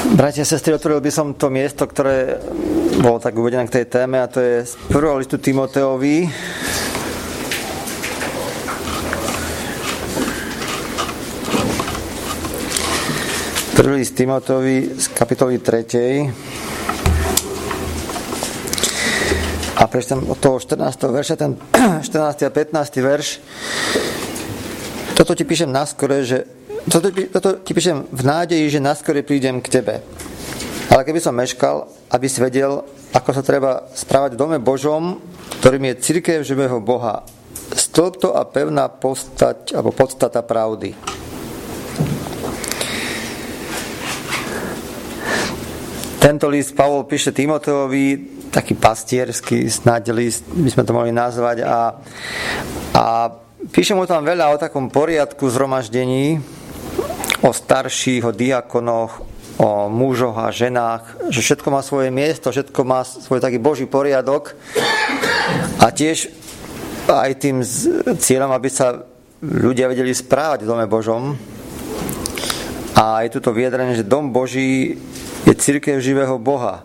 Bratia a sestry, otvoril by som to miesto, ktoré bolo tak uvedené k tej téme, a to je z 1. listu Timoteovi. Prvý list Timoteovi z kapitoly 3. A prečítam od toho 14. verša, ten 14. a 15. verš. Toto ti píšem naskore, Toto ti píšem v nádeji, že naskore prídem k tebe. Ale keby som meškal, aby si vedel, ako sa treba správať v dome Božom, ktorým je cirkev živého Boha, stĺp to a pevná postať alebo podstata pravdy. Tento list Pavol píše Timoteovi, taký pastierský snáď list, by sme to mohli nazvať, a píše mu tam veľa o takom poriadku zhromaždení, o starších, o diakonoch, o mužoch a ženách, že všetko má svoje miesto, všetko má svoj taký Boží poriadok, a tiež aj tým cieľom, aby sa ľudia vedeli správať v dome Božom. A je tu to vyjadrenie, že dom Boží je cirkev živého Boha.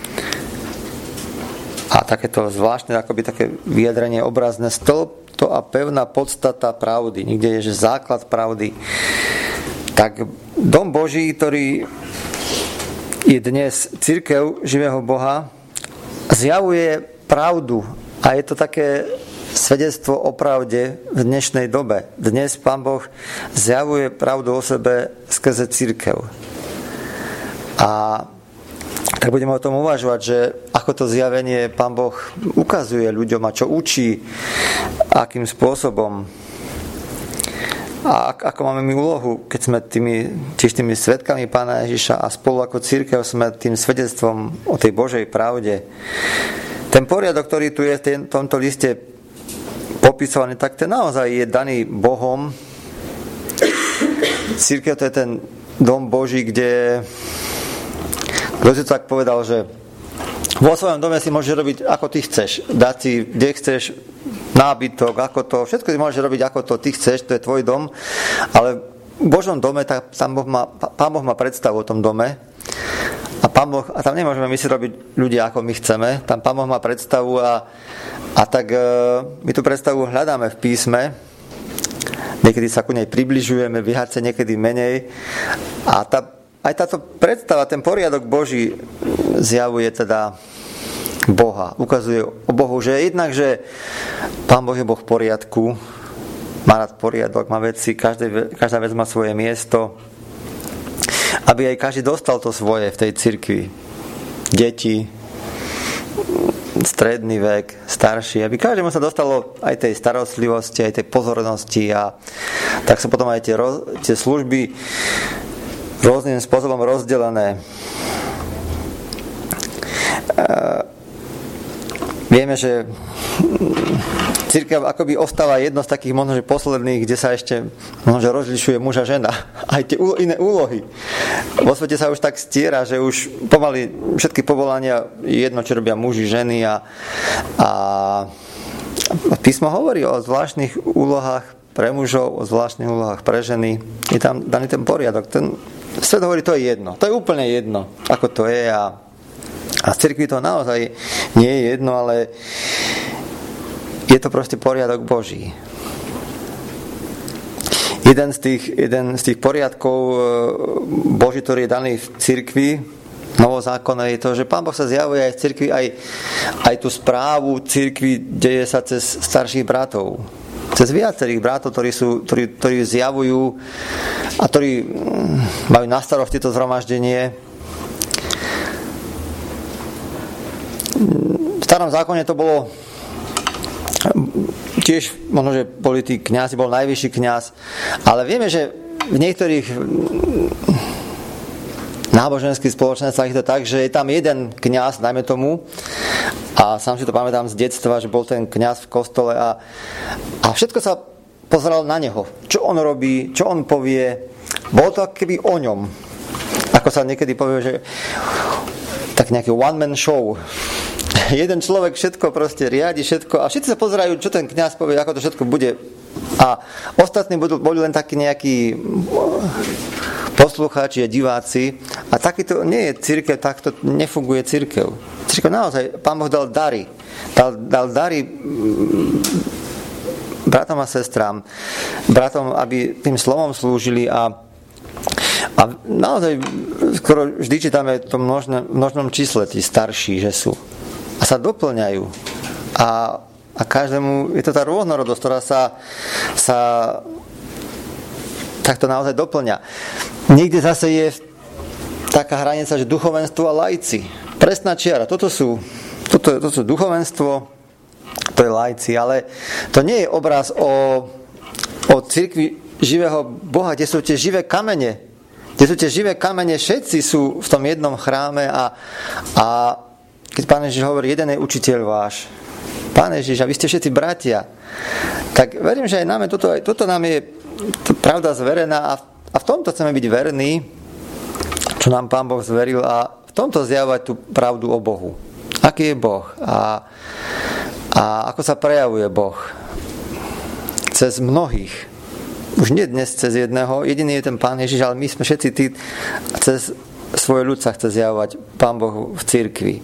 A takéto zvláštne, akoby také vyjadrenie obrazné, stĺp to a pevná podstata pravdy. Niekde je, že základ pravdy. Tak dom Boží, ktorý je dnes cirkev živého Boha, zjavuje pravdu. A je to také svedectvo o pravde v dnešnej dobe. Dnes Pán Boh zjavuje pravdu o sebe skrze cirkev. A tak budeme o tom uvažovať, že ako to zjavenie Pán Boh ukazuje ľuďom a čo učí, akým spôsobom. A ako máme my úlohu, keď sme tými svedkami Pána Ježiša a spolu ako cirkev sme tým svedectvom o tej Božej pravde. Ten poriadok, ktorý tu je v tomto liste popisovaný, tak ten naozaj je daný Bohom. Cirkev to je ten dom Boží, kde kto si to tak povedal, že vo svojom dome si môžeš robiť ako ty chceš, dať si kde chceš nábytok, ako to, všetko si môžeš robiť ako to ty chceš, to je tvoj dom, ale v Božom dome Pán Boh má predstavu o tom dome a tam nemôžeme my si robiť ľudia ako my chceme, tam Pán Boh má predstavu a tak my tú predstavu hľadáme v písme, niekedy sa ku nej približujeme, viacej, niekedy menej, a aj táto predstava, ten poriadok Boží zjavuje teda Boha. Ukazuje o Bohu, že jednak, že Pán Boh je Boh v poriadku, má rád poriadok, má veci, každá vec má svoje miesto, aby aj každý dostal to svoje v tej cirkvi. Deti, stredný vek, starší, aby každému sa dostalo aj tej starostlivosti, aj tej pozornosti, a tak sú potom aj tie služby rôznym spôsobom rozdelené. Vieme, že cirkev akoby ostáva jedno z takých možno, že posledných, kde sa ešte možno, že rozlišuje muž a žena. Aj tie iné úlohy. Vo svete sa už tak stiera, že už pomaly všetky povolania jedno, čo robia muži, ženy, a písmo hovorí o zvláštnych úlohách pre mužov, o zvláštnych úlohách pre ženy. Je tam daný ten poriadok. Ten svet hovorí, to je jedno. To je úplne jedno, ako to je, a v cirkvi to naozaj nie je jedno, ale je to proste poriadok Boží. Jeden z tých poriadkov Boží, ktorý je daný v cirkvi, novozákonné, je to, že Pán Boh sa zjavuje aj v cirkvi, aj tú správu cirkvi deje sa cez starších bratov. Cez viacerých bratov, ktorí zjavujú a ktorí majú na starosti to zhromaždenie. V starom zákone to bolo tiež, možno, že politik, kňaz bol najvyšší kňaz, ale vieme, že v niektorých náboženských spoločenstvách je to tak, že je tam jeden kňaz, dajme tomu, a sám si to pamätám z detstva, že bol ten kňaz v kostole a všetko sa pozeral na neho. Čo on robí, čo on povie. Bolo to keby o ňom. Ako sa niekedy povie, že tak nejaký one-man show. Jeden človek všetko proste riadi, všetko, a všetci sa pozerajú, čo ten kňaz povie, ako to všetko bude. A ostatní boli len takí nejakí poslucháči a diváci. A takýto nie je cirkev, takto nefunguje cirkev. Cirkev naozaj, Pán Boh dal dary. Dal dary bratom a sestrám, bratom, aby tým slovom slúžili a naozaj skoro vždy čítame v tom množnom čísle tí starší, že sú. A sa doplňajú. A každému, je to tá rôznorodosť, ktorá sa takto naozaj doplňa. Niekde zase je taká hranica, že duchovenstvo a laici. Presná čiara. Toto sú duchovenstvo, to je laici, ale to nie je obraz o cirkvi živého Boha, kde sú tie živé kamene. Kde sú tie živé kamene, všetci sú v tom jednom chráme a keď Pán Ježiš hovorí, jeden je učiteľ váš. Pán Ježiš, a vy ste všetci bratia. Tak verím, že aj nám toto nám je pravda zverená a v tomto chceme byť verní, čo nám Pán Boh zveril a v tomto zjavovať tú pravdu o Bohu. Aký je Boh a ako sa prejavuje Boh cez mnohých. Už nie dnes cez jedného, jediný je ten Pán Ježiš, ale my sme všetci tí, cez svoj ľud sa chce zjavovať Pán Boh v cirkvi.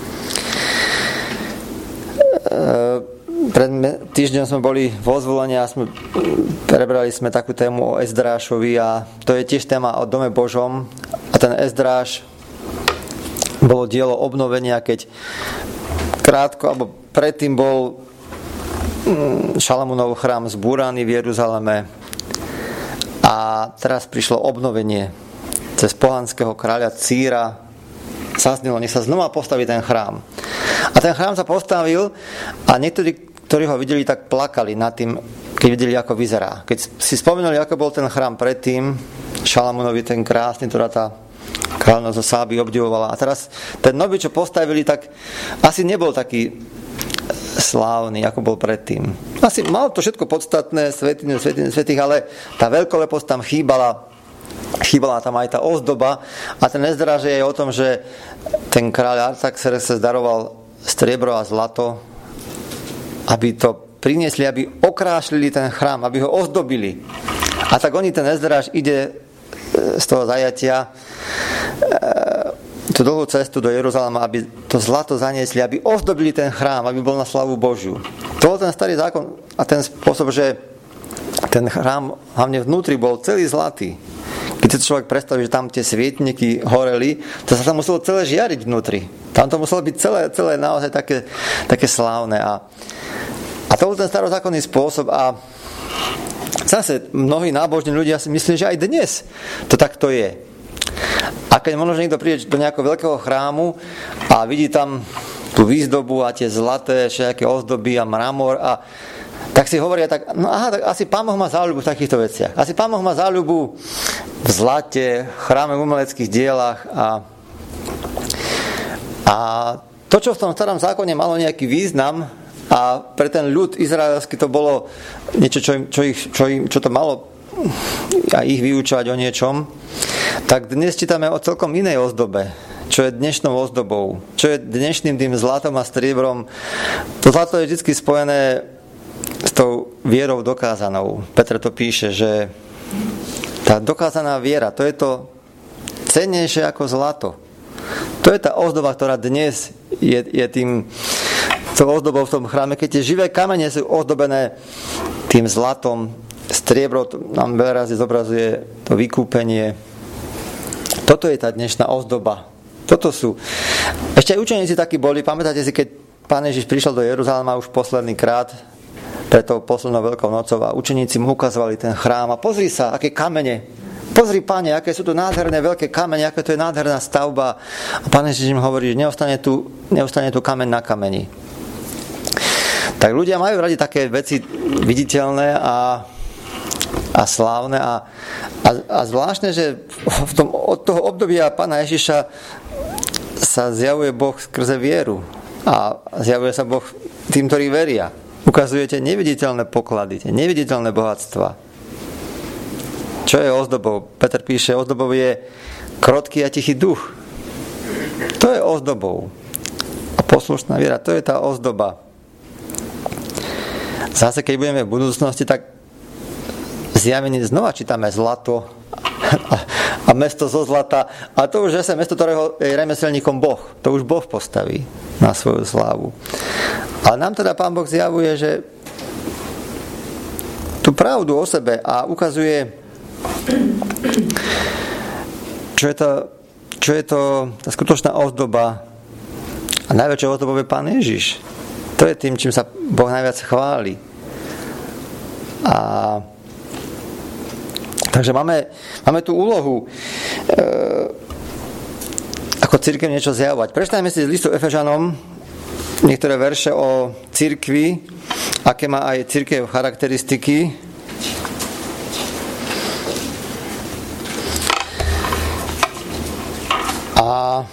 Pred týždňom sme boli vo Zvolení a prebrali sme takú tému o Ezdrášovi a to je tiež téma o Dome Božom a ten Ezdráš bolo dielo obnovenia, keď krátko, alebo predtým bol Šalamúnov chrám zbúraný v Jeruzaleme a teraz prišlo obnovenie cez pohanského kráľa Círa. Zaznelo, nech sa znova postaví ten chrám. A ten chrám sa postavil a niektorí, ktorí ho videli, tak plakali nad tým, keď videli, ako vyzerá. Keď si spomenuli, ako bol ten chrám predtým, Šalamúnovi ten krásny, ktorá tá kráľovná zo Sáby obdivovala. A teraz ten nový, čo postavili, tak asi nebol taký slávny, ako bol predtým. Asi mal to všetko podstatné, svätých, ale tá veľkoleposť tam chýbala tam aj tá ozdoba a ten Ezdráž je o tom, že ten kráľ Artaxerxes daroval striebro a zlato, aby to priniesli, aby okrášlili ten chrám, aby ho ozdobili. A tak ten Ezdráž ide z toho zajatia tú dlhú cestu do Jeruzalema, aby to zlato zaniesli, aby ozdobili ten chrám, aby bol na slavu Božiu. To bol ten starý zákon a ten spôsob, že ten chrám hlavne vnútri bol celý zlatý. Keď si človek predstaví, že tam tie svietniky horeli, to sa tam muselo celé žiariť vnútri. Tam to muselo byť celé naozaj také slávne. A to bol ten starozákonný spôsob a zase mnohí nábožní ľudia si myslí, že aj dnes to takto je. A keď možno niekto príde do nejakého veľkého chrámu a vidí tam tú výzdobu a tie zlaté všetké ozdoby a mramor a tak si hovoria tak, tak asi Pán Boh má záľubu v takýchto veciach. Asi Pán Boh má záľubu v zlate, chráme, v umeleckých dielach a to, čo v tom starom zákone malo nejaký význam a pre ten ľud izraelský to bolo niečo, čo to malo a ich vyučovať o niečom, tak dnes čítame o celkom inej ozdobe, čo je dnešnou ozdobou, čo je dnešným tým zlatom a striebrom. To zlato je vždy spojené s tou vierou dokázanou. Petr to píše, že tá dokázaná viera, to je to cennejšie ako zlato. To je tá ozdoba, ktorá dnes je tým tou ozdobou v tom chráme, keď tie živé kamene sú ozdobené tým zlatom, striebro nám veľa razy zobrazuje to vykúpenie. Toto je tá dnešná ozdoba. Toto sú. Ešte aj učeníci takí boli, pamätáte si, keď Pán Ježiš prišiel do Jeruzalema už posledný krát pred tou poslednou Veľkou nocou a učeníci mu ukazovali ten chrám a pozri sa, aké kamene. Pozri, Pane, aké sú tu nádherné veľké kamene, aké to je nádherná stavba. A Pán Ježiš im hovorí, že neostane tu kameň na kameni. Tak ľudia majú radi také veci viditeľné a slávne a zvláštne, že od toho obdobia Pána Ježiša sa zjavuje Boh skrze vieru a zjavuje sa Boh tým, ktorí veria. Ukazujete neviditeľné poklady, neviditeľné bohatstva. Čo je ozdobou? Peter píše, ozdobou je krotký a tichý duch. To je ozdobou. A poslušná viera, to je tá ozdoba. Zase, keď budeme v budúcnosti, tak zjavení znova čítame zlato a mesto zo zlata. A to už je mesto, ktorého je remeselníkom Boh. To už Boh postaví na svoju slávu. A nám teda Pán Boh zjavuje, že tú pravdu o sebe a ukazuje, čo je to tá skutočná ozdoba. A najväčšou ozdobou je Pán Ježiš. To je tým, čím sa Boh najviac chváli. Takže máme tú úlohu ako cirkev niečo zjavovať. Prečítajme si z listu Efežanom niektoré verše o cirkvi, aké má aj cirkev charakteristiky. A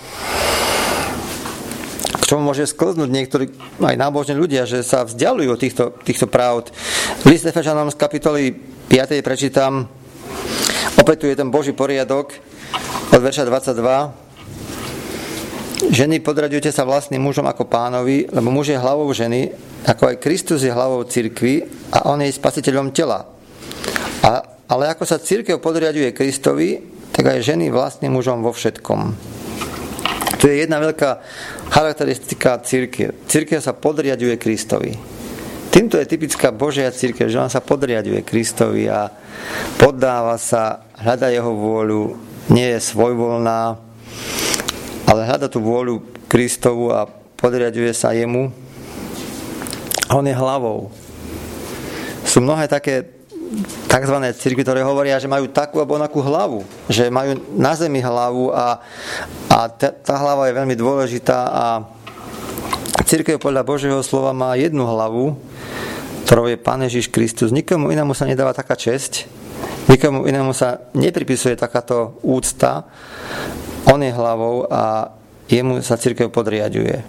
k čomu môže sklznúť niektorí aj nábožní ľudia, že sa vzdialujú od týchto pravd. List Efežanom z kapitoly 5. prečítam. Opäť tu je ten Boží poriadok od verša 22. Ženy, podraďujte sa vlastným mužom ako Pánovi, lebo muž je hlavou ženy, ako aj Kristus je hlavou cirkvi a on je spasiteľom tela. Ale ako sa cirkev podriaďuje Kristovi, tak aj ženy vlastným mužom vo všetkom. To je jedna veľká charakteristika cirkev. Cirkev sa podriaďuje Kristovi. Týmto je typická Božia cirkev, že on sa podriaďuje Kristovi a poddáva sa, hľada jeho vôľu, nie je svojvoľná, ale hľada tú vôľu Kristovu a podriaďuje sa jemu. A on je hlavou. Sú mnohé také takzvané cirkvi, ktoré hovoria, že majú takú alebo onakú hlavu. Že majú na zemi hlavu a tá hlava je veľmi dôležitá a cirkev podľa Božieho slova má jednu hlavu, ktorou je Pán Ježiš Kristus. Nikomu inému sa nedáva taká česť, nikomu inému sa nepripisuje takáto úcta. On je hlavou a jemu sa cirkev podriaďuje.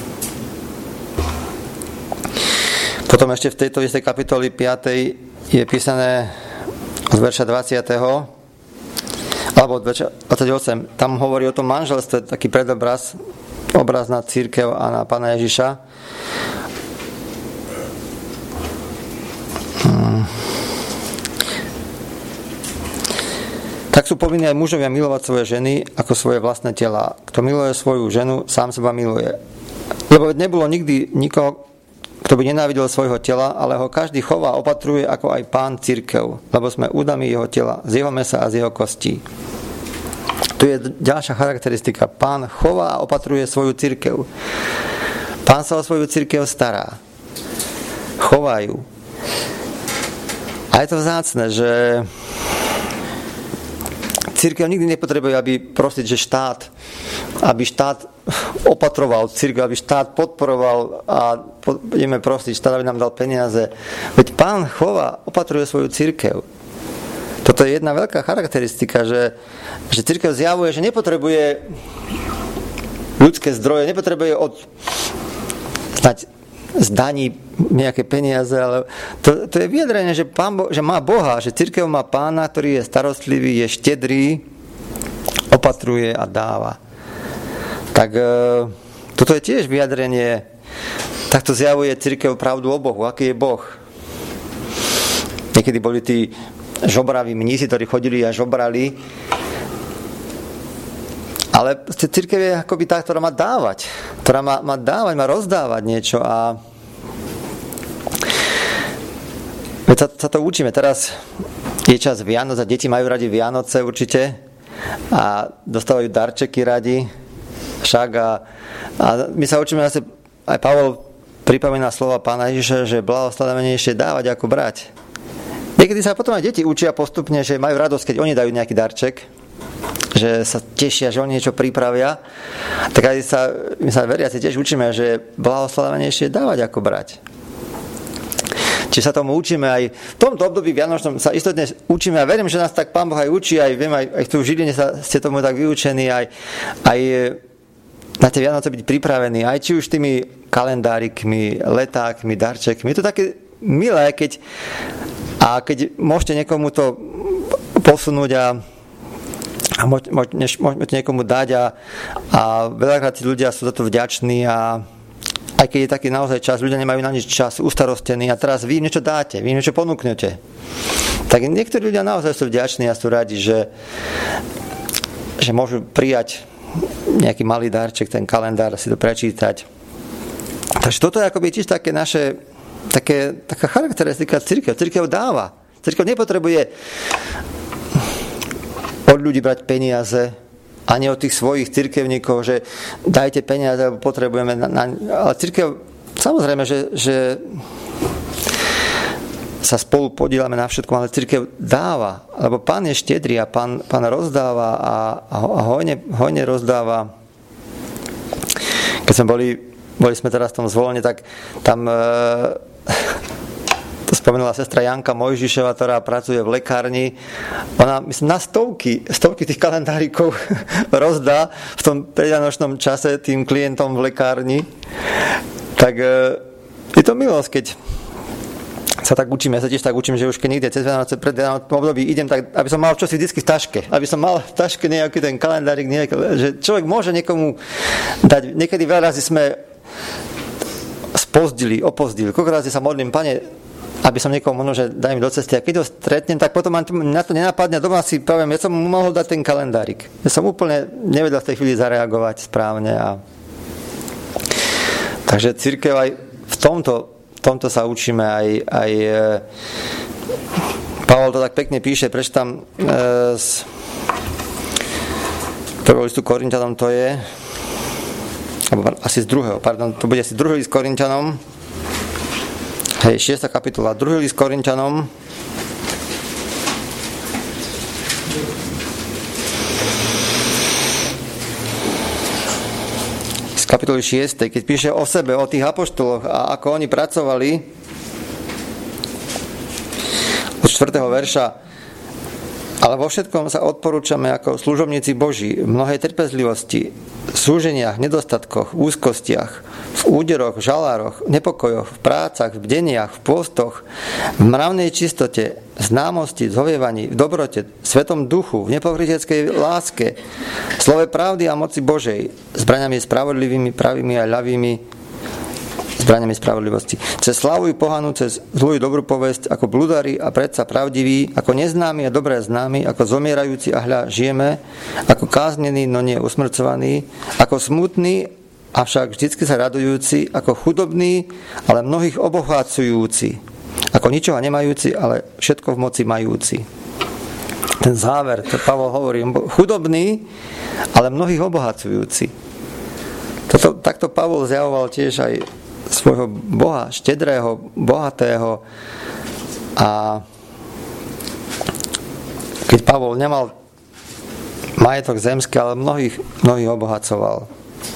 Potom ešte v tejto istej kapitoli 5. je písané od verša 20. alebo od verša 28. Tam hovorí o tom manželstve, taký predobraz, obraz na cirkev a na Pána Ježiša. Tak sú povinní aj mužovia milovať svoje ženy ako svoje vlastné tela. Kto miluje svoju ženu, sám seba miluje. Lebo nebolo nikdy nikoho, kto by nenávidel svojho tela, ale ho každý chová a opatruje ako aj Pán cirkev, lebo sme údami jeho tela, z jeho mesa a z jeho kostí. Tu je ďalšia charakteristika. Pán chová a opatruje svoju cirkev. Pán sa o svoju cirkev stará. Chovajú. A je to vzácne, že cirkev nikdy nepotrebuje, aby prosiť, že aby štát opatroval cirkev, aby štát podporoval a budeme prosiť štát, aby nám dal peniaze. Veď Pán chová, opatruje svoju cirkev. Toto je jedna veľká charakteristika, že cirkev zjavuje, že nepotrebuje ľudské zdroje, nepotrebuje z daní nejaké peniaze, ale to je vyjadrenie, že má Boha, že cirkev má Pána, ktorý je starostlivý, je štedrý, opatruje a dáva. Tak toto je tiež vyjadrenie, takto zjavuje cirkev pravdu o Bohu, aký je Boh. Niekedy boli tí žobraví mnísi, ktorí chodili a žobrali, ale cirkev je akoby tá, ktorá má dávať. Ktorá má dávať, má rozdávať niečo a sa to učíme. Teraz je čas Vianoc a deti majú radi Vianoce určite a dostávajú darčeky radi však a my sa učíme zase, aj Pavol pripomína slova Pána Ježiša, že blahoslavenejšie dávať ako brať. Niekedy sa potom aj deti učia postupne, že majú radosť, keď oni dajú nejaký darček, že sa tešia, že oni niečo pripravia. Tak aj my sa veriaci tiež učíme, že blahoslavenejšie dávať ako brať. Čiže sa tomu učíme aj v tomto období vianočnom, sa istotne učíme a verím, že nás tak Pán Boh aj učí, aj viem, aj tu v Žiline ste tomu tak vyučení, aj na tie Vianoce byť pripravení, aj či už tými kalendárikmi, letákmi, darčekmi. Je to také milé, keď môžete niekomu to posunúť a môžete niekomu dať a veľakrát tí ľudia sú za to vďační a aj keď je taký naozaj čas, ľudia nemajú na nič čas, ustarostení a teraz vy niečo dáte, vy niečo ponúknete. Tak niektorí ľudia naozaj sú vďační a sú radi, že že môžu prijať nejaký malý darček, ten kalendár, si to prečítať. Takže toto je akoby tiež také naše, taká charakteristika cirkev. Cirkev dáva. Cirkev nepotrebuje od ľudí brať peniaze, ani od tých svojich cirkevníkov, že dajte peniaze, lebo potrebujeme. Ale cirkev, samozrejme, že sa spolu podieľame na všetko, ale cirkev dáva, lebo Pán je štedrý a Pán rozdáva a hojne rozdáva. Keď sme boli sme teraz v tom Zvolene, tak tam to spomenula sestra Janka Mojžišova, ktorá pracuje v lekárni. Ona, myslím, na stovky tých kalendárikov rozdá v tom predvianočnom čase tým klientom v lekárni. Tak je to milosť, keď sa tak učím, ja sa tiež tak učím, že už keď niekde cez Vianoce pred Vianočnom období idem, tak aby som mal čosi vždycky v taške. Aby som mal v taške nejaký ten kalendárik, že človek môže niekomu dať. Niekedy veľa razy sme opozdili. Koľko razy sa modlím, Pane, aby som niekomu možno, že daj mi do cesty. A keď ho stretnem, tak potom na to nenapadne. Doma si poviem, ja som mu mohol dať ten kalendárik. Ja som úplne nevedel v tej chvíli zareagovať správne. Takže cirkev aj v tomto sa učíme aj Pavol to tak pekne píše, prečítam z prvého listu Korinťanom, to je asi z druhého, to bude asi druhý list Korinťanom, 6. kapitola, druhý list Korinťanom, z kapitoly 6, keď píše o sebe, o tých apoštoloch a ako oni pracovali, od 4. verša, ale vo všetkom sa odporúčame ako služobníci Boží, v mnohej trpezlivosti, súženiach, nedostatkoch, úzkostiach, v úderoch, žalároch, nepokojoch, v prácach, v bdeniach, v pôstoch, v mravnej čistote, v známosti, zhovievaní, v dobrote, v svetom duchu, v nepokryteckej láske, v slove pravdy a moci Božej, zbraňami spravodlivými, pravými a ľavými, zbraňami spravodlivosti. Cez slavu i pohanu, cez zlú i dobrú povesť, ako bludári a predsa pravdiví, ako neznámi a dobré známi, ako zomierajúci a hľa žijeme, ako káznení, no nie usmrcovaní, ako smutní, avšak vždycky sa radujúci, ako chudobní, ale mnohých obohacujúci, ako ničoho nemajúci, ale všetko v moci majúci. Ten záver, to Pavol hovorí, chudobný, ale mnohých obohacujúci. Takto Pavol zjavoval tiež aj svojho Boha, štedrého, bohatého. A keď Pavol nemal majetok zemský, ale mnohých obohacoval.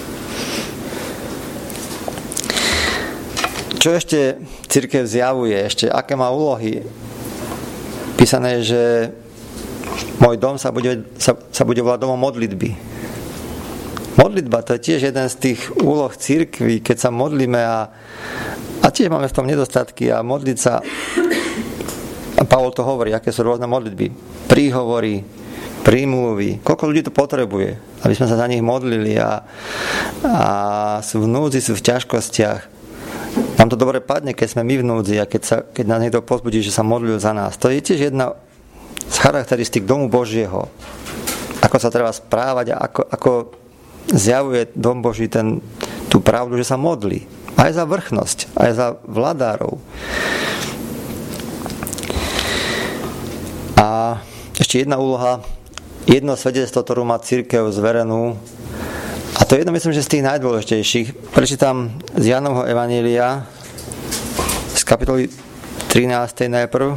Čo ešte cirkev zjavuje? Aké má úlohy? Písané, že môj dom sa bude volať domom modlitby. Modlitba, to je tiež jeden z tých úloh cirkvi, keď sa modlíme a tiež máme v tom nedostatky a modliť sa, a Pavol to hovorí, aké sú rôzne modlitby, príhovory, prímluvy, koľko ľudí to potrebuje, aby sme sa za nich modlili a sú v núdzi, sú v ťažkostiach. Nám to dobre padne, keď sme my v núdzi a keď nás niekto pozbudí, že sa modlil za nás. To je tiež jedna z charakteristík domu Božieho. Ako sa treba správať a ako zjavuje dom Boží tú pravdu, že sa modlí. Aj za vrchnosť, aj za vladárov. A ešte jedna úloha, jedno svedectvo, ktorú má cirkev zverenú, a to je jedno, myslím, že z tých najdôležitejších. Prečítam z Jánovho evanjelia z kapitoly 13. najprv,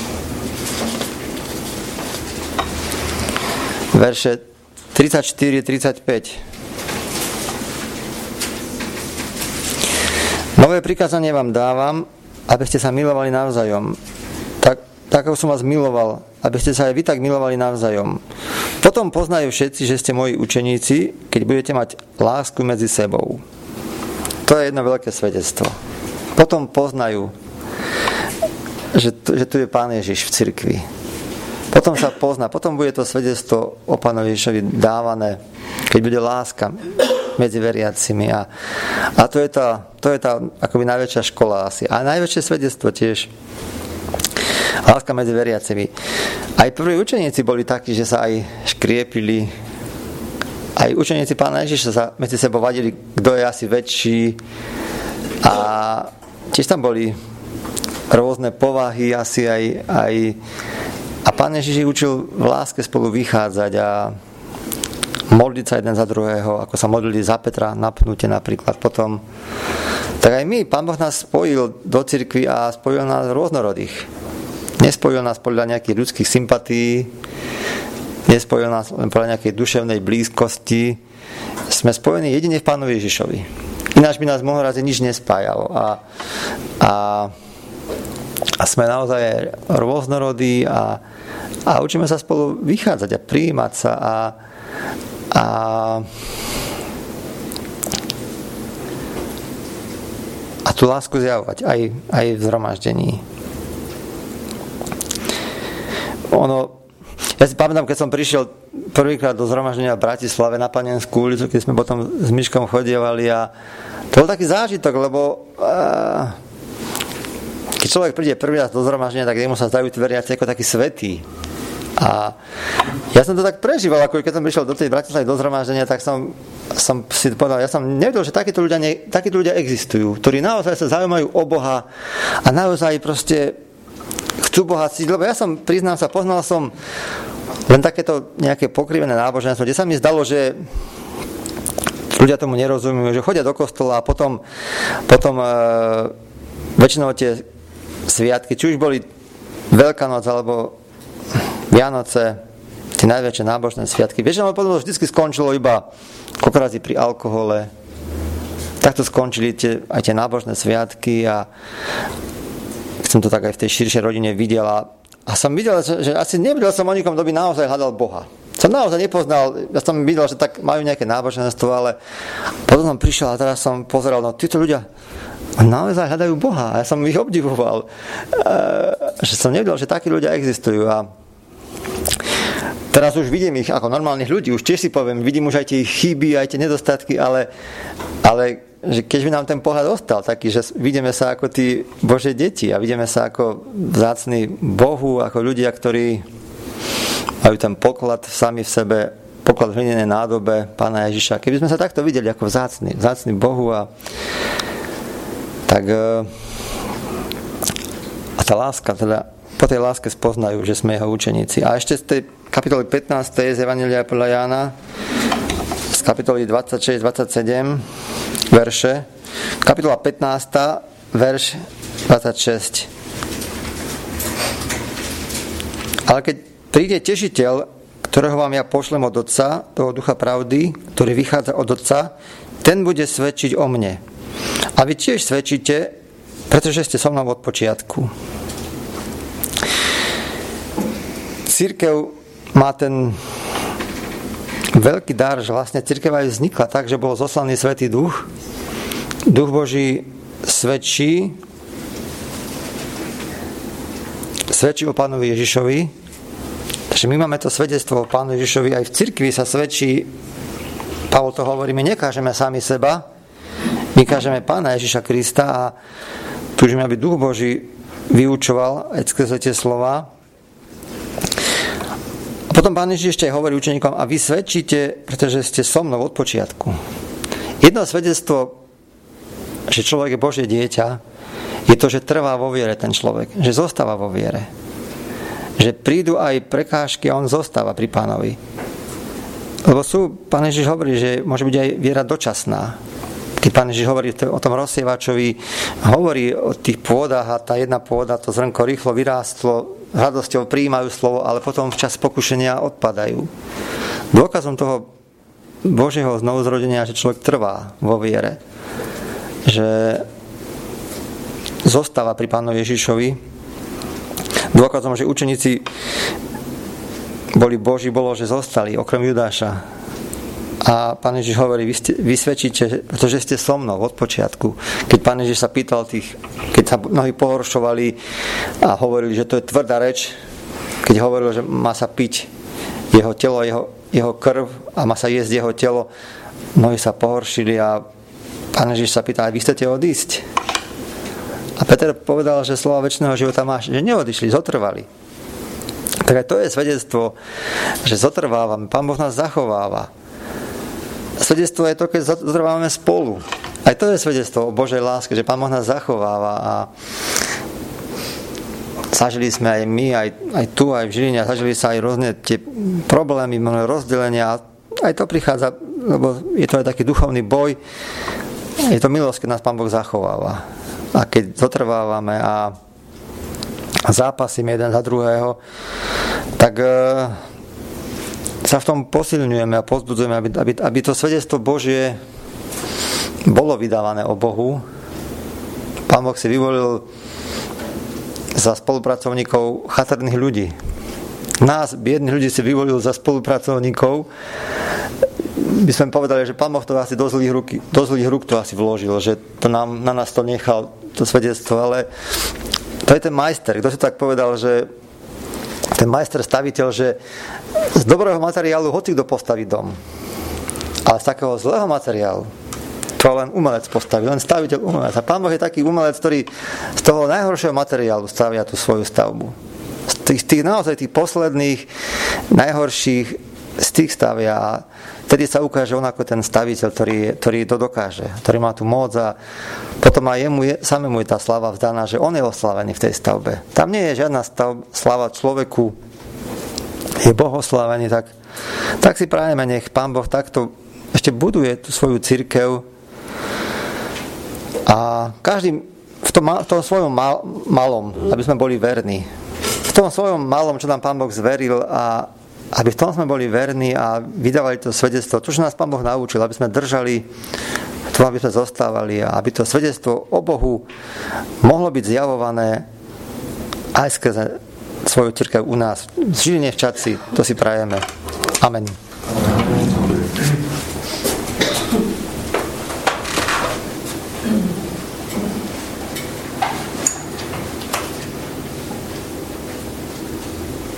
verše 34-35. Nové prikázanie vám dávam, aby ste sa milovali navzájom. Tak ako som vás miloval, aby ste sa aj vy tak milovali navzájom. Potom poznajú všetci, že ste moji učeníci, keď budete mať lásku medzi sebou. To je jedno veľké svedectvo. Potom poznajú, že tu je Pán Ježiš v cirkvi. Potom sa pozná, potom bude to svedectvo o Pánovi Ježišovi dávané, keď bude láska medzi veriacimi. A to je tá akoby najväčšia škola asi. A najväčšie svedectvo tiež. Láska medzi veriacimi. Aj prví učeníci boli takí, že sa aj škriepili, aj učeníci Pána Ježiša sa medzi sebou vadili, kto je asi väčší, a tiež tam boli rôzne povahy asi aj a Pán Ježiš učil v láske spolu vychádzať a modliť sa jeden za druhého, ako sa modlili za Petra na Pnute napríklad. Potom, tak aj my, Pán Boh nás spojil do cirkvi a spojil nás rôznorodých. Nespojil nás podľa nejakých ľudských sympatí, nespojil nás len podľa nejakej duševnej blízkosti. Sme spojení jedine v Pánovi Ježišovi. Ináč by nás mnoho razy nič nespájalo. A sme naozaj rôznorodí a učíme sa spolu vychádzať a prijímať sa a tú lásku zjavovať aj v zhromaždení. Ja si pamätám, keď som prišiel prvýkrát do zhromaždenia v Bratislave na Panenskú ulicu, keď sme potom s Miškom chodievali, a to bol taký zážitok, lebo keď človek príde prvý raz do zhromaždenia, tak jemu sa zdajú tí veriaci ako taký svätý. A ja som to tak prežíval, ako keď som prišiel do tej Bratislavy do zhromaždenia, tak som si povedal, ja som nevedel, že takíto ľudia existujú, ktorí naozaj sa zaujímajú o Boha a naozaj proste chcú Boha cítiť, lebo ja som, priznám sa, poznal som len takéto nejaké pokrivené náboženstvo, kde sa mi zdalo, že ľudia tomu nerozumujú, že chodia do kostola a potom väčšinou tie sviatky, či už boli Veľká noc alebo Vianoce, tie najväčšie nábožné sviatky, väčšinou potom vždy skončilo iba koľkorazy pri alkohole. Takto skončili aj tie nábožné sviatky a som to tak aj v tej širšej rodine videl a som videl, že asi nevidel som o nikom, kto by naozaj hľadal Boha. Som naozaj nepoznal, ja som videl, že tak majú nejaké náboženstvo, ale potom som prišiel a teraz som pozeral, no títo ľudia naozaj hľadajú Boha a ja som ich obdivoval, že som nevidel, že takí ľudia existujú a teraz už vidím ich ako normálnych ľudí, už tiež si poviem, vidím už aj tie chyby, aj tie nedostatky, ale že keď by nám ten pohľad ostal taký, že vidíme sa ako tí Božie deti a vidíme sa ako vzácni Bohu, ako ľudia, ktorí majú ten poklad sami v sebe, poklad v hlinenej nádobe Pána Ježiša. Keby sme sa takto videli ako vzácni Bohu a tá láska, teda po tej láske spoznajú, že sme jeho učeníci. A ešte z tej kapitoly 15. z Evanjelia podľa Jána, z kapitoly 26-27 verše, kapitola 15, verš 26. Ale keď príde tešiteľ, ktorého vám ja pošlem od Otca, toho Ducha pravdy, ktorý vychádza od Otca, ten bude svedčiť o mne. A vy tiež svedčíte, pretože ste so mnou od počiatku. Cirkev má ten veľký dar, že vlastne cirkev aj vznikla tak, že bol zoslaný Svätý Duch. Duch Boží svedčí o Pánovi Ježišovi. Takže my máme to svedectvo o Pánu Ježišovi. Aj v cirkvi sa svedčí, Pavol to hovorí, my nekážeme sami seba, my kážeme Pána Ježiša Krista a túžime, aby Duch Boží vyučoval aj skrze tie slova. A potom Pán Ježiš ešte hovorí učeníkom, a vy svedčíte, pretože ste so mnou od počiatku. Jedno svedectvo, že človek je Božie dieťa, je to, že trvá vo viere ten človek, že zostáva vo viere. Že prídu aj prekážky a on zostáva pri Pánovi. Lebo Pán Ježiš hovorí, že môže byť aj viera dočasná. Keď Pán Ježiš hovorí o tom rozsievačovi, hovorí o tých pôdach a tá jedna pôda, to zrnko rýchlo vyrástlo, radosťou prijímajú slovo, ale potom v čas pokušenia odpadajú. Dôkazom toho Božieho znovuzrodenia, že človek trvá vo viere, že zostáva pri Pánovi Ježišovi. Dôkazom, že učeníci boli Boží, bolo, že zostali, okrem Judáša. A Pán Ježiš hovorí, vy svedčíte, pretože ste so mnou od počiatku. Keď Pán Ježiš sa pýtal keď sa mnohí pohoršovali a hovorili, že to je tvrdá reč, keď hovoril, že má sa piť jeho telo, jeho krv a má sa jesť jeho telo, mnohí sa pohoršili a Pán Ježiš sa pýtal, vy chcete odísť? A Peter povedal, že slova večného života máš, že neodišli, zotrvali. Tak aj to je svedectvo, že zotrvávame, Pán Boh nás zachováva. svedectvo je to, keď zotrvávame spolu. Aj to je svedectvo o Božej láske, že Pán Boh nás zachováva a zažili sme aj my, aj tu, aj v Žiline, zažili sa aj rôzne tie problémy, mnohé rozdelenia. Aj to prichádza, lebo je to aj taký duchovný boj. Je to milosť, keď nás Pán Boh zachováva. A keď zotrvávame a zápasíme jeden za druhého, tak sa v tom posilňujeme a povzbudzujeme, aby to svedectvo Božie bolo vydávané o Bohu. Pán Boh si vyvolil za spolupracovníkov chatrných ľudí. Nás, biedných ľudí, si vyvolil za spolupracovníkov. By sme povedali, že Pán Boh to asi do zlých rúk to asi vložil, že to na nás to nechal, to svedectvo, ale to je ten majster, kto si tak povedal, že ten majster staviteľ, že z dobrého materiálu hoci kto postaví dom, ale z takého zlého materiálu to len umelec postaví, len staviteľ umelec. A Pán Boh je taký umelec, ktorý z toho najhoršieho materiálu stavia tú svoju stavbu. Z tých naozaj tých posledných, najhorších, z tých stavia. A vtedy sa ukáže on ako ten staviteľ, ktorý to dokáže, ktorý má tú moc a potom aj samému je tá sláva vzdaná, že on je oslavený v tej stavbe. Tam nie je žiadna sláva človeku, je Boh oslavený, tak si prajeme, nech Pán Boh takto ešte buduje tú svoju cirkev a každý v tom svojom malom, aby sme boli verní. V tom svojom malom, čo nám Pán Boh zveril a aby v tom sme boli verní a vydávali to svedectvo, to, čo nás Pán Boh naučil, aby sme držali to, aby sme zostávali a aby to svedectvo o Bohu mohlo byť zjavované aj skrze svoju cirkev u nás. V Žiline v Čadci, to si prajeme. Amen.